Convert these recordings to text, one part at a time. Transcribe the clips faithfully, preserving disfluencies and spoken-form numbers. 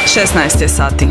šesnaest je sati.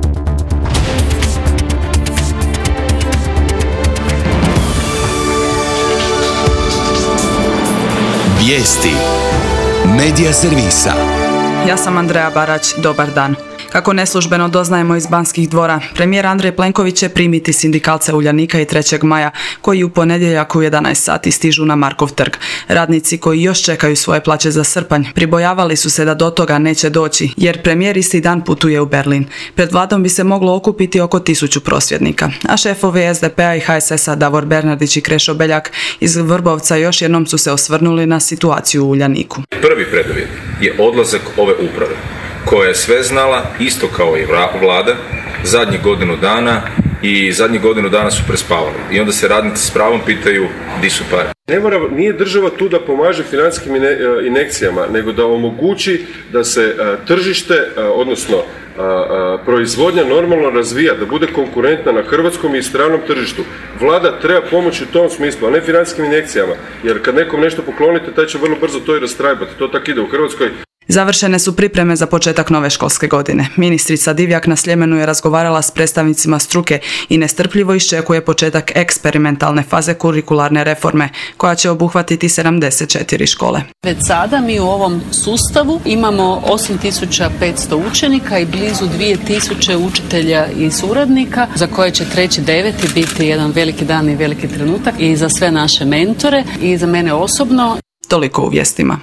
Vijesti Medija servisa. Ja sam Andreja Barać, dobar dan. Kako neslužbeno doznajemo iz Banskih dvora, premijer Andrej Plenković će primiti sindikalce Uljanika i trećeg maja, koji u ponedjeljak u jedanaest sati stižu na Markov trg. Radnici koji još čekaju svoje plaće za srpanj pribojavali su se da do toga neće doći, jer premijer isti dan putuje u Berlin. Pred vladom bi se moglo okupiti oko tisuću prosvjednika, a šefovi es de pe a i ha es es a Davor Bernardić i Krešo Beljak iz Vrbovca još jednom su se osvrnuli na situaciju u Uljaniku. Prvi preduvjet je odlazak ove uprave, koja je sve znala, isto kao i vlada, zadnjih godinu dana i zadnjih godinu dana su prespavali. I onda se radnici s pravom pitaju di su pare. Ne mora, nije država tu da pomaže financijskim injekcijama, nego da omogući da se tržište, odnosno proizvodnja normalno razvija, da bude konkurentna na hrvatskom i stranom tržištu. Vlada treba pomoći u tom smislu, a ne financijskim injekcijama, jer kad nekom nešto poklonite, taj će vrlo brzo to i rastrajbati. To tako ide u Hrvatskoj. Završene su pripreme za početak nove školske godine. Ministrica Divjak na Sljemenu je razgovarala s predstavnicima struke i nestrpljivo iščekuje početak eksperimentalne faze kurikularne reforme, koja će obuhvatiti sedamdeset četiri škole. Već sada mi u ovom sustavu imamo osam tisuća petsto učenika i blizu dvije tisuće učitelja i suradnika, za koje će treći deveti biti jedan veliki dan i veliki trenutak i za sve naše mentore i za mene osobno. Toliko u vijestima.